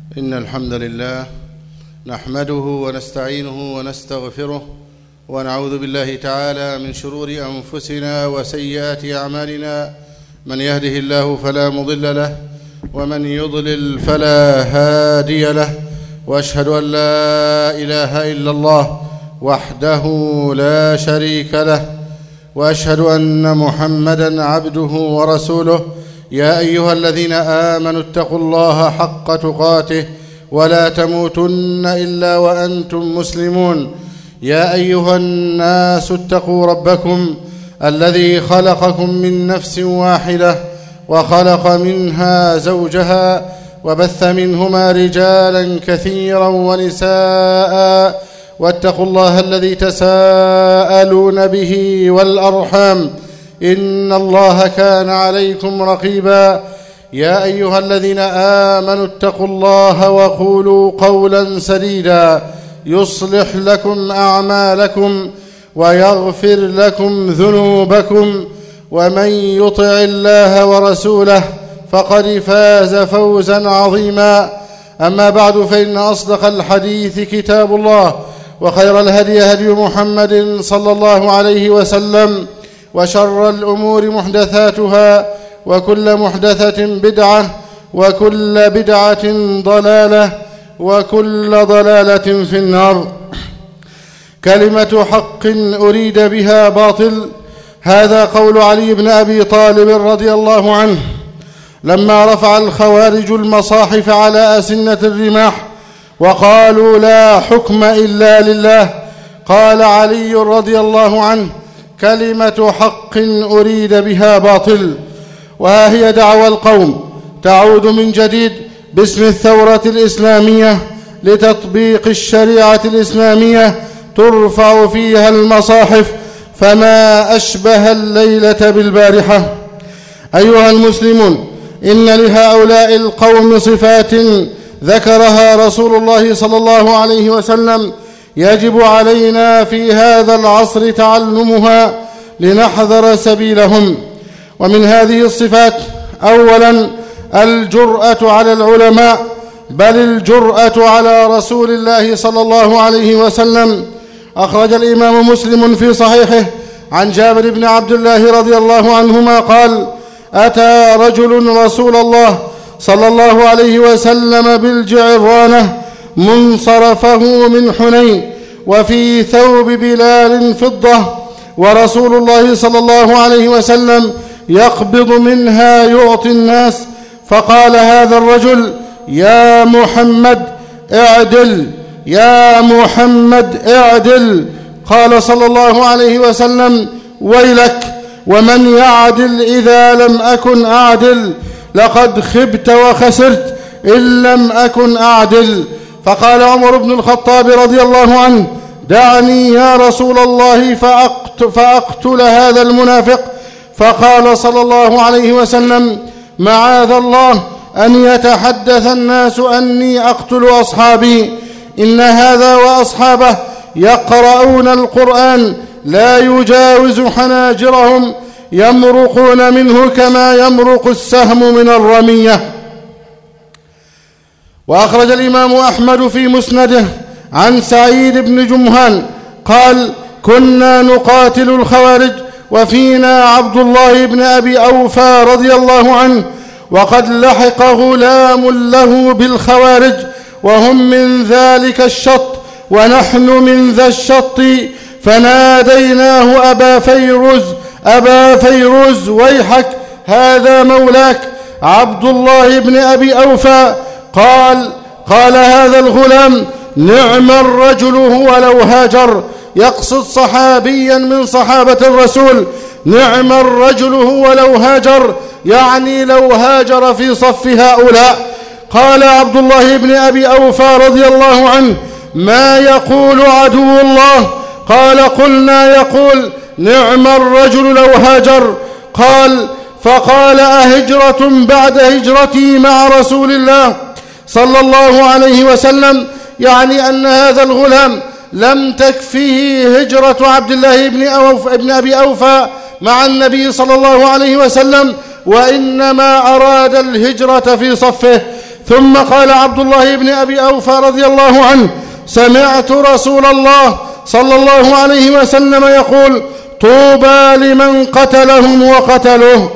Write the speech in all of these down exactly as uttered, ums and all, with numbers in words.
إن الحمد لله نحمده ونستعينه ونستغفره ونعوذ بالله تعالى من شرور أنفسنا وسيئات أعمالنا. من يهده الله فلا مضل له ومن يضلل فلا هادي له، وأشهد أن لا إله إلا الله وحده لا شريك له، وأشهد أن محمدًا عبده ورسوله. يا أيها الذين آمنوا اتقوا الله حق تقاته ولا تموتن إلا وأنتم مسلمون. يا أيها الناس اتقوا ربكم الذي خلقكم من نفس واحدة وخلق منها زوجها وبث منهما رجالا كثيرا ونساء، واتقوا الله الذي تساءلون به والأرحام إن الله كان عليكم رقيبا. يا أيها الذين آمنوا اتقوا الله وقولوا قولا سديدا يصلح لكم أعمالكم ويغفر لكم ذنوبكم، ومن يطع الله ورسوله فقد فاز فوزا عظيما. أما بعد، فإن أصدق الحديث كتاب الله، وخير الهدي هدي محمد صلى الله عليه وسلم، وشر الأمور محدثاتها، وكل محدثة بدعة، وكل بدعة ضلالة، وكل ضلالة في النار. كلمة حق أريد بها باطل، هذا قول علي بن أبي طالب رضي الله عنه لما رفع الخوارج المصاحف على أسنة الرماح وقالوا لا حكم إلا لله. قال علي رضي الله عنه: كلمة حق أريد بها باطل. وها هي دعوى القوم تعود من جديد باسم الثورة الإسلامية لتطبيق الشريعة الإسلامية، ترفع فيها المصاحف فما أشبه الليلة بالبارحة. أيها المسلمون، إن لهؤلاء القوم صفات ذكرها رسول الله صلى الله عليه وسلم يجب علينا في هذا العصر تعلمها لنحذر سبيلهم. ومن هذه الصفات: أولاً الجرأة على العلماء، بل الجرأة على رسول الله صلى الله عليه وسلم. أخرج الإمام مسلم في صحيحه عن جابر بن عبد الله رضي الله عنهما قال: أتى رجل رسول الله صلى الله عليه وسلم بالجعرانة منصرفه من حنين، وفي ثوب بلال فضة، ورسول الله صلى الله عليه وسلم يقبض منها يعطي الناس. فقال هذا الرجل: يا محمد اعدل، يا محمد اعدل. قال صلى الله عليه وسلم: ويلك، ومن يعدل إذا لم أكن أعدل؟ لقد خبت وخسرت إن لم أكن أعدل. فقال عمر بن الخطاب رضي الله عنه: دعني يا رسول الله فأقتل هذا المنافق. فقال صلى الله عليه وسلم: معاذ الله أن يتحدث الناس أني أقتل أصحابي، إن هذا وأصحابه يقرؤون القرآن لا يجاوز حناجرهم، يمرقون منه كما يمرق السهم من الرمية. وأخرج الإمام أحمد في مسنده عن سعيد بن جمهان قال: كنا نقاتل الخوارج وفينا عبد الله بن أبي أوفى رضي الله عنه، وقد لحق غلام له بالخوارج وهم من ذلك الشط ونحن من ذا الشط، فناديناه: أبا فيروز، أبا فيروز، ويحك، هذا مولاك عبد الله بن أبي أوفى. قال قال هذا الغلام: نعم الرجل هو لو هاجر، يقصد صحابيا من صحابة الرسول. نعم الرجل هو لو هاجر، يعني لو هاجر في صف هؤلاء. قال عبد الله بن أبي أوفى رضي الله عنه: ما يقول عدو الله؟ قال: قلنا يقول نعم الرجل لو هاجر. قال: فقال: أهجرة بعد هجرتي مع رسول الله صلى الله عليه وسلم؟ يعني أن هذا الغلام لم تكفيه هجرة عبد الله بن, أوف بن أبي أوفى مع النبي صلى الله عليه وسلم، وإنما أراد الهجرة في صفه. ثم قال عبد الله بن أبي أوفى رضي الله عنه: سمعت رسول الله صلى الله عليه وسلم يقول: طوبى لمن قتلهم وقتلوه.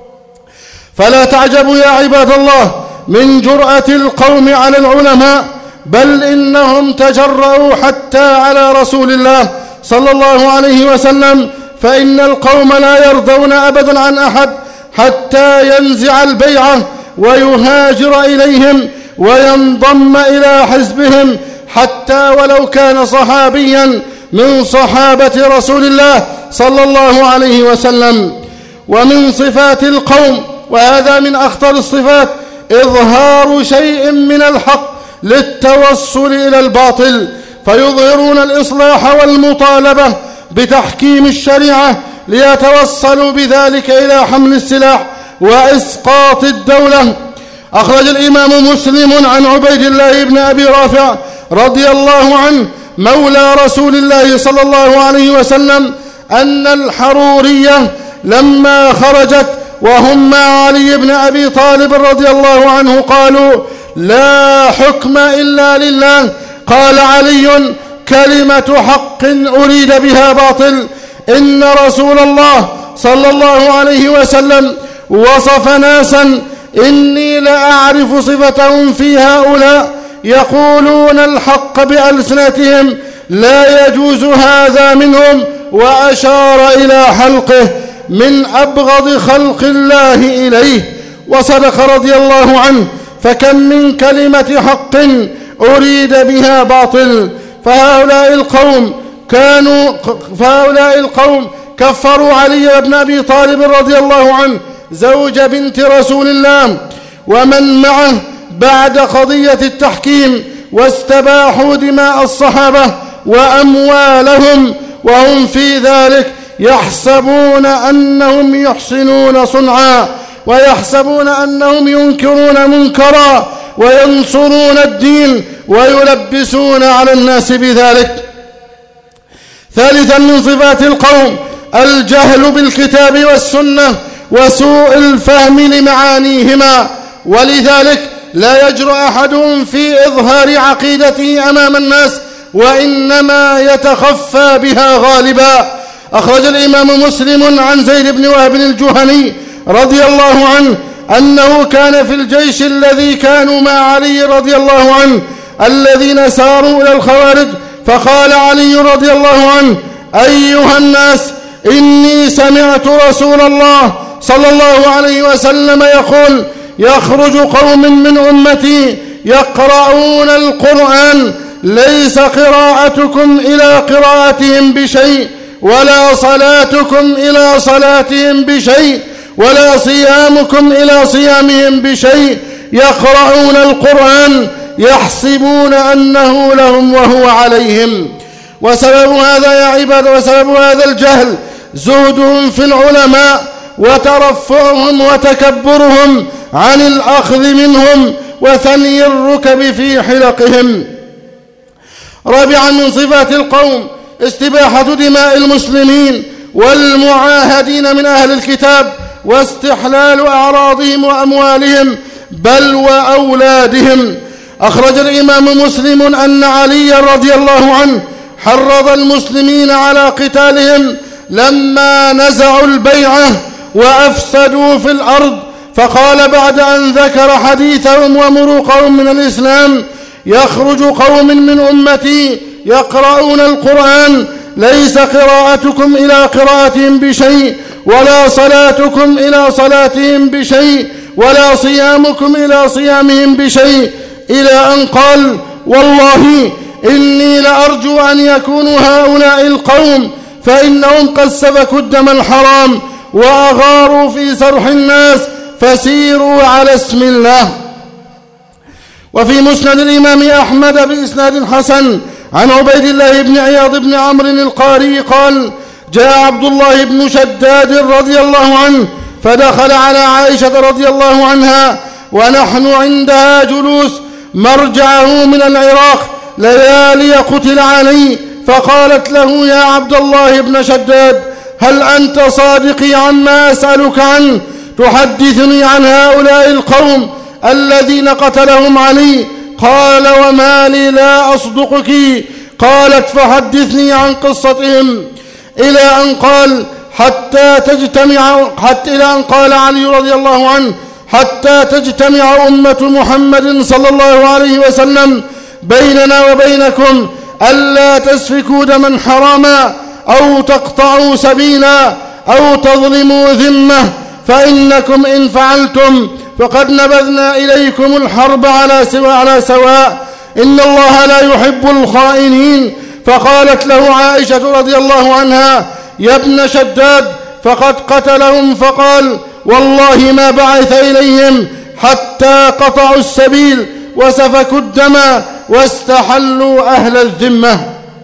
فلا تعجبوا يا عباد الله من جرأة القوم على العلماء، بل إنهم تجرؤوا حتى على رسول الله صلى الله عليه وسلم، فإن القوم لا يرضون أبدا عن أحد حتى ينزع البيعة ويهاجر إليهم وينضم إلى حزبهم، حتى ولو كان صحابيا من صحابة رسول الله صلى الله عليه وسلم. ومن صفات القوم، وهذا من أخطر الصفات، إظهار شيء من الحق للتوصل إلى الباطل، فيظهرون الإصلاح والمطالبة بتحكيم الشريعة ليتوصلوا بذلك إلى حمل السلاح وإسقاط الدولة. أخرج الإمام مسلم عن عبيد الله بن أبي رافع رضي الله عنه مولى رسول الله صلى الله عليه وسلم أن الحرورية لما خرجت وهم مع علي بن أبي طالب رضي الله عنه قالوا: لا حكم إلا لله. قال علي: كلمة حق أريد بها باطل. إن رسول الله صلى الله عليه وسلم وصف ناسا إني لأعرف صفتهم في هؤلاء يقولون الحق بألسنتهم لا يجوز هذا منهم، وأشار إلى حلقه من أبغض خلق الله إليه، وصدق رضي الله عنه. فكم من كلمة حق أريد بها باطل. فهؤلاء القوم كانوا فهؤلاء القوم كفروا علي بن أبي طالب رضي الله عنه زوج بنت رسول الله ومن معه بعد قضية التحكيم، واستباحوا دماء الصحابة وأموالهم، وهم في ذلك يحسبون أنهم يحسنون صنعا، ويحسبون أنهم ينكرون منكرا وينصرون الدين ويلبسون على الناس بذلك. ثالثا من صفات القوم الجهل بالكتاب والسنة وسوء الفهم لمعانيهما، ولذلك لا يجرؤ أحدهم في إظهار عقيدته أمام الناس، وإنما يتخفى بها غالبا. أخرج الإمام مسلم عن زيد بن وهب الجهني رضي الله عنه أنه كان في الجيش الذي كانوا مع علي رضي الله عنه الذين ساروا إلى الخوارج، فقال علي رضي الله عنه: أيها الناس، إني سمعت رسول الله صلى الله عليه وسلم يقول: يخرج قوم من أمتي يقرؤون القرآن ليس قراءتكم إلى قراءتهم بشيء، ولا صلاتكم إلى صلاتهم بشيء، ولا صيامكم إلى صيامهم بشيء، يقرؤون القرآن يحسبون أنه لهم وهو عليهم. وسبب هذا يا عباد وسبب هذا الجهل زهدهم في العلماء وترفعهم وتكبرهم عن الأخذ منهم وثني الركب في حلقهم. رابعا من صفات القوم استباحة دماء المسلمين والمعاهدين من أهل الكتاب واستحلال أعراضهم وأموالهم بل وأولادهم. أخرج الإمام مسلم أن علي رضي الله عنه حرض المسلمين على قتالهم لما نزعوا البيعة وأفسدوا في الأرض، فقال بعد أن ذكر حديثهم ومروقهم من الإسلام: يخرج قوم من أمتي يقرؤون القرآن ليس قراءتكم إلى قراءتهم بشيء، ولا صلاتكم إلى صلاتهم بشيء، ولا صيامكم إلى صيامهم بشيء، إلى أن قال: والله إني لأرجو أن يكونوا هؤلاء القوم، فإنهم قد سفكوا الدم الحرام وأغاروا في سرح الناس، فسيروا على اسم الله. وفي مسند الإمام أحمد بإسناد حسن عن عبيد الله بن عياض بن عمرو القاري قال: جاء عبد الله بن شداد رضي الله عنه فدخل على عائشة رضي الله عنها ونحن عندها جلوس مرجعه من العراق ليالي قتل علي، فقالت له: يا عبد الله بن شداد، هل أنت صادقي عما أسألك عنه؟ تحدثني عن هؤلاء القوم الذين قتلهم علي. قال: وما لي لا أصدقك؟ قالت: فحدثني عن قصتهم. إلى أن قال: حتى تجتمع حتى إلى أن قال علي رضي الله عنه: حتى تجتمع أمة محمد صلى الله عليه وسلم بيننا وبينكم ألا تسفكوا دما حراما أو تقطعوا سبيلا أو تظلموا ذمة، فإنكم إن فعلتم فقد نبذنا إليكم الحرب على سواء على سواء، إن الله لا يحب الخائنين. فقالت له عائشة رضي الله عنها: يا ابن شداد، فقد قتلهم. فقال: والله ما بعث إليهم حتى قطعوا السبيل وسفكوا الدم واستحلوا أهل الذمة.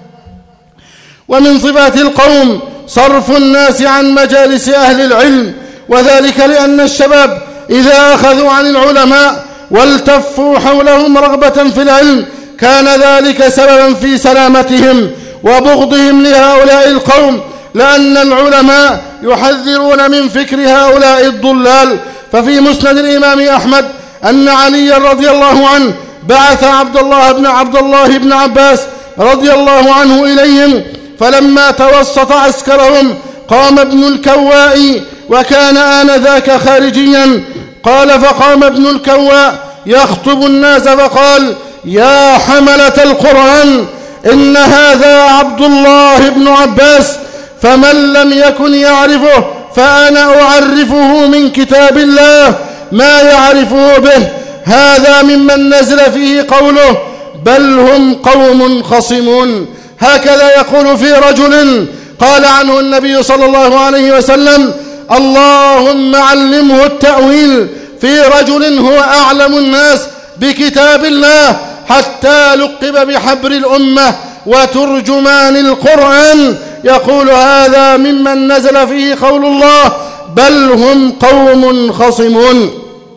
ومن صفات القوم صرف الناس عن مجالس أهل العلم، وذلك لأن الشباب إذا أخذوا عن العلماء والتفوا حولهم رغبة في العلم كان ذلك سببا في سلامتهم وبغضهم لهؤلاء القوم، لأن العلماء يحذرون من فكر هؤلاء الضلال. ففي مسند الإمام أحمد أن علي رضي الله عنه بعث عبد الله بن عبد الله بن عباس رضي الله عنه إليهم، فلما توسط عسكرهم قام ابن الكواء، وكان آنذاك خارجيا. قال: فقام ابن الكواء يخطب الناس فقال: يا حملة القرآن، إن هذا عبد الله بن عباس، فمن لم يكن يعرفه فأنا أعرفه من كتاب الله ما يعرفه به، هذا ممن نزل فيه قوله: بل هم قوم خصمون. هكذا يقول في رجل قال عنه النبي صلى الله عليه وسلم: اللهم علمه التأويل، في رجل هو أعلم الناس بكتاب الله حتى لقب بحبر الأمة وترجمان القرآن، يقول: هذا ممن نزل فيه قول الله: بل هم قوم خصمون.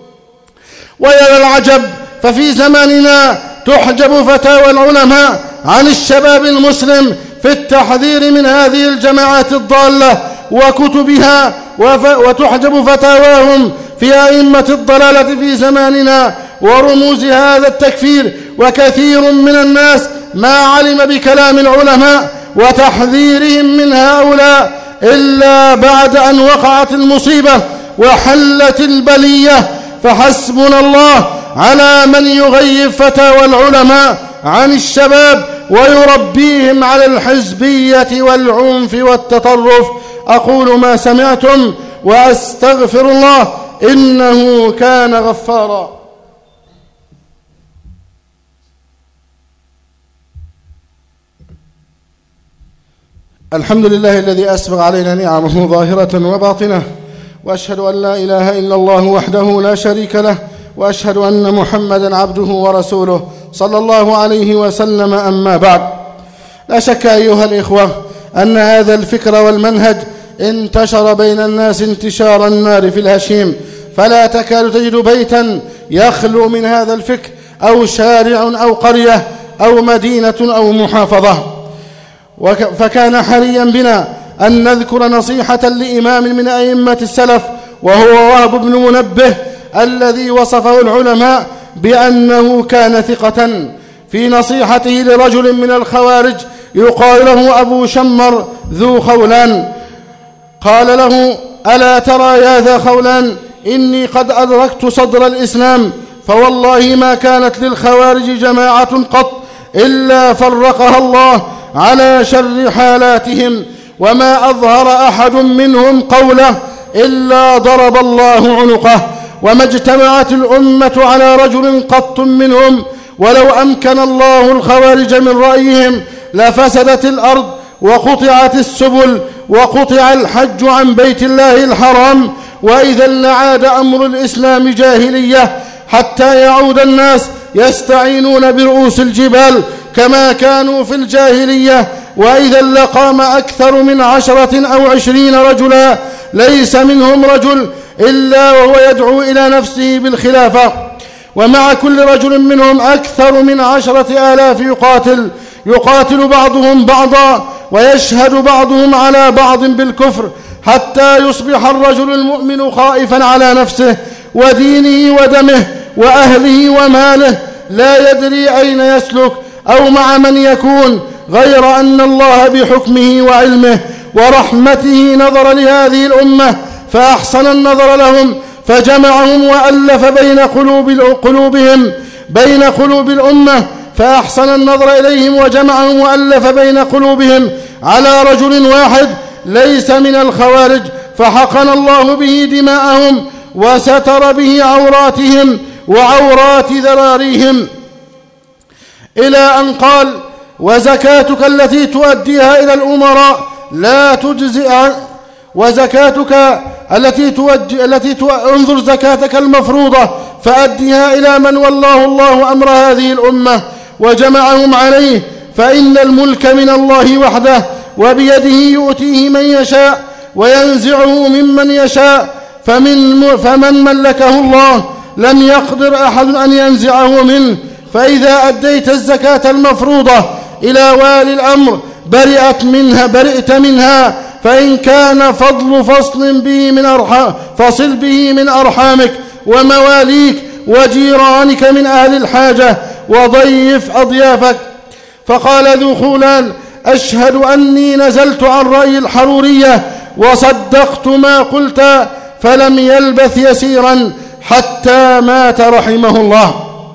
ويا العجب، ففي زماننا تحجب فتاوى العلماء عن الشباب المسلم في التحذير من هذه الجماعات الضالة وكتبها، وتحجب فتاواهم في أئمة الضلالة في زماننا ورموز هذا التكفير. وكثير من الناس ما علم بكلام العلماء وتحذيرهم من هؤلاء إلا بعد أن وقعت المصيبة وحلت البلية. فحسبنا الله على من يغيب فتاوى العلماء عن الشباب ويربيهم على الحزبية والعنف والتطرف. أقول ما سمعتم وأستغفر الله، إنه كان غفارا. الحمد لله الذي أسبغ علينا نعمه ظاهرة وباطنة، وأشهد أن لا إله إلا الله وحده لا شريك له، وأشهد أن محمدًا عبده ورسوله صلى الله عليه وسلم. أما بعد، لا شك أيها الإخوة أن هذا الفكر والمنهج انتشر بين الناس انتشار النار في الهشيم، فلا تكاد تجد بيتا يخلو من هذا الفكر، أو شارع أو قرية أو مدينة أو محافظة. فكان حريا بنا أن نذكر نصيحة لإمام من أئمة السلف، وهو وهب بن منبه، الذي وصفه العلماء بأنه كان ثقة، في نصيحته لرجل من الخوارج يقال له أبو شمر ذو خولان. قال له: ألا ترى يا ذا خولان، إني قد أدركت صدر الإسلام، فوالله ما كانت للخوارج جماعة قط إلا فرقها الله على شر حالاتهم، وما أظهر أحد منهم قوله إلا ضرب الله عنقه، وما اجتمعت الأمة على رجل قط منهم، ولو أمكن الله الخوارج من رأيهم لفسدت الأرض وقطعت السبل وقطع الحج عن بيت الله الحرام، وإذا لعاد أمر الإسلام جاهلية، حتى يعود الناس يستعينون برؤوس الجبال كما كانوا في الجاهلية، وإذا لقام أكثر من عشرة أو عشرين رجلا ليس منهم رجل إلا وهو يدعو إلى نفسه بالخلافة، ومع كل رجل منهم أكثر من عشرة آلاف يقاتل يقاتل بعضهم بعضا، ويشهد بعضهم على بعض بالكفر، حتى يصبح الرجل المؤمن خائفا على نفسه ودينه ودمه وأهله وماله لا يدري أين يسلك أو مع من يكون، غير أن الله بحكمه وعلمه ورحمته نظر لهذه الأمة فأحسن النظر لهم، فجمعهم وألف بين قلوب قلوبهم بين قلوب الأمة فأحسن النظر إليهم وجمعهم وألف بين قلوبهم على رجل واحد ليس من الخوارج، فحقن الله به دماءهم وستر به عوراتهم وعورات ذراريهم، إلى أن قال: وزكاتك التي تؤديها إلى الأمراء لا تجزئ وزكاتك التي توجه التي تو... انظر زكاتك المفروضة فأديها إلى من والله الله أمر هذه الأمة وجمعهم عليه، فإن الملك من الله وحده وبيده يؤتيه من يشاء وينزعه ممن يشاء، فمن, فمن ملكه الله لم يقدر أحد أن ينزعه منه، فإذا أديت الزكاة المفروضة إلى والي الأمر برئت منها برئت منها فإن كان فضل فصل به من أرحام فصل به من أرحامك ومواليك وجيرانك من أهل الحاجة وضيف أضيافك. فقال ذو خولان: أشهد أني نزلت عن رأي الحرورية وصدقت ما قلت، فلم يلبث يسيرا حتى مات رحمه الله.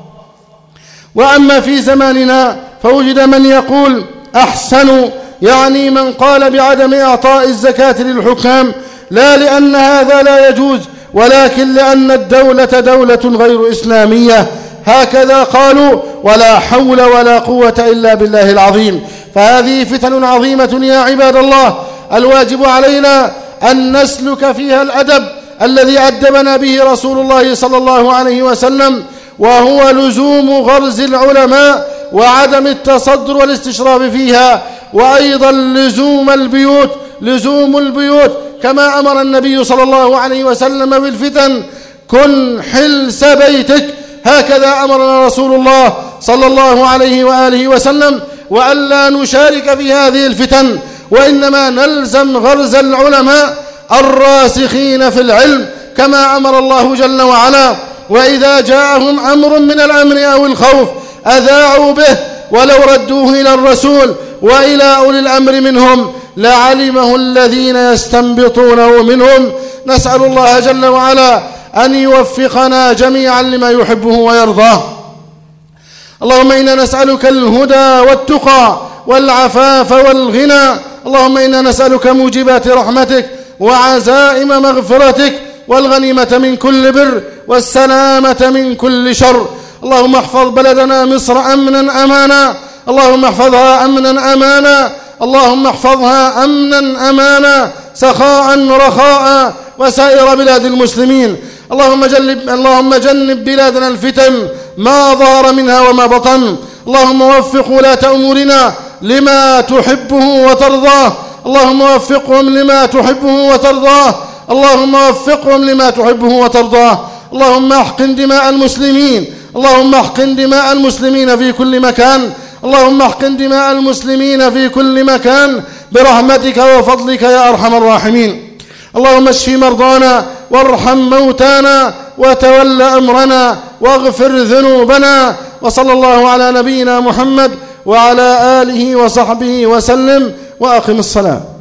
وأما في زماننا فوجد من يقول أحسن، يعني من قال بعدم إعطاء الزكاة للحكام، لا لأن هذا لا يجوز ولكن لأن الدولة دولة غير إسلامية، هكذا قالوا، ولا حول ولا قوة إلا بالله العظيم. فهذه فتن عظيمة يا عباد الله، الواجب علينا أن نسلك فيها الأدب الذي أدبنا به رسول الله صلى الله عليه وسلم، وهو لزوم غرز العلماء وعدم التصدر والاستشراف فيها، وأيضا لزوم البيوت لزوم البيوت كما أمر النبي صلى الله عليه وسلم بالفتن: كن حلس بيتك، هكذا أمرنا رسول الله صلى الله عليه وآله وسلم، وألا نشارك في هذه الفتن، وإنما نلزم غرز العلماء الراسخين في العلم كما أمر الله جل وعلا: وإذا جاءهم أمر من الأمن أو الخوف أذاعوا به ولو ردوه إلى الرسول وإلى أولي الأمر منهم لعلمه الذين يستنبطونه منهم. نسأل الله جل وعلا أن يوفقنا جميعا لما يحبه ويرضاه. اللهم إنا نسألك الهدى والتقى والعفاف والغنى، اللهم إنا نسألك موجبات رحمتك وعزائم مغفرتك والغنيمة من كل بر والسلامة من كل شر. اللهم احفظ بلدنا مصر أمنا أمانا، اللهم احفظها أمنا أمانا، اللهم احفظها أمنا أمانا، سخاء رخاء وسائر بلاد المسلمين. اللهم جنب, اللهم جنب بلادنا الفتن ما ظهر منها وما بطن. اللهم وفق ولاة أمورنا لما تحبه وترضاه، اللهم وفقهم لما تحبه وترضاه، اللهم وفقهم لما تحبه وترضاه. اللهم احقن دماء المسلمين، اللهم احقن دماء المسلمين في كل مكان، اللهم احقن دماء المسلمين في كل مكان برحمتك وفضلك يا أرحم الراحمين. اللهم اشف مرضانا وارحم موتانا وتول أمرنا واغفر ذنوبنا، وصلى الله على نبينا محمد وعلى آله وصحبه وسلم، وأقم الصلاة.